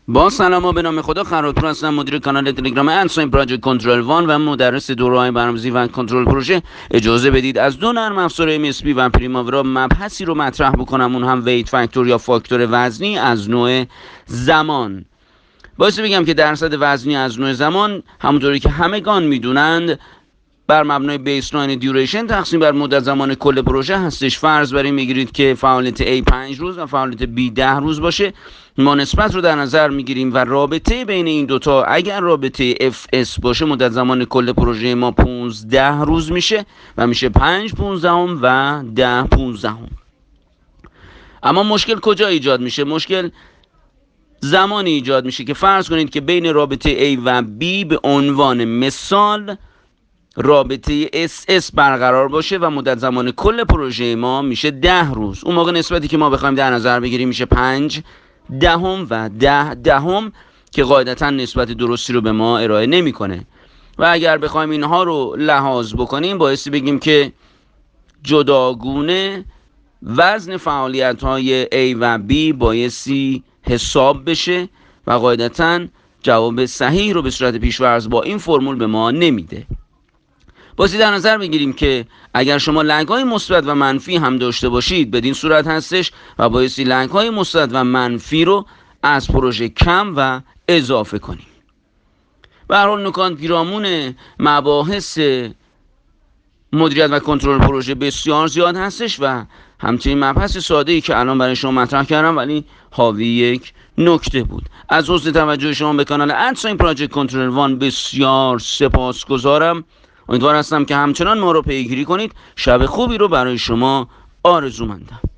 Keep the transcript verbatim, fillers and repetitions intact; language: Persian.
با سلام و به نام خدا، خراتپور هستم، مدیر کانال تلگرام انساین پراجکت کنترل وان و مدرس دوره‌های برنامه‌ریزی و کنترل پروژه. اجازه بدید از دو نرم افزار ام اس پی و پریماورا مبحثی رو مطرح بکنم، اون هم ویت فاکتور یا فاکتور وزنی از نوع زمان. باید بگم که درصد وزنی از نوع زمان همونطوری که همگان میدونند بر مبنای بیسلاین دیوریشن تقسیم بر مدت زمان کل پروژه هستش. فرض بر این میگیرید که فعالیت A پنج روز و فعالیت B ده روز باشه. ما نسبت رو در نظر میگیریم و رابطه بین این دوتا اگر رابطه اف اس باشه مدت زمان کل پروژه ما پانزده روز میشه و میشه پنج پونزدهم و ده پونزدهم. اما مشکل کجا ایجاد میشه؟ مشکل زمانی ایجاد میشه که فرض کنید که بین رابطه A و B به عنوان مثال رابطه اس اس برقرار باشه و مدت زمان کل پروژه ما میشه ده روز. اون موقع نسبتی که ما بخوایم در نظر بگیریم میشه پنج دهم و ده دهم که قاعدتا نسبت درستی رو به ما ارائه نمیکنه. و اگر بخوایم اینها رو لحاظ بکنیم بایستی بگیم که جداگونه وزن فعالیت های A و B بایستی حساب بشه و قاعدتا جواب صحیح رو به صورت پیش‌فرض با این فرمول به ما نمیده. بایستی در نظر بگیریم که اگر شما لنگ‌های مثبت و منفی هم داشته باشید بدین صورت هستش و بایستی لنگ‌های مثبت و منفی رو از پروژه کم و اضافه کنیم. به هر حال نکات پیرامون مباحث مدیریت و کنترل پروژه بسیار زیاد هستش و همچنین مبحث ساده‌ای که الان برای شما مطرح کردم ولی حاوی یک نکته بود. از حسن توجه شما به کانال انساین پراجکت کنترل وان بسیار سپاسگزارم. امیدوار هستم که همچنان ما رو پیگیری کنید. شب خوبی رو برای شما آرزومندم.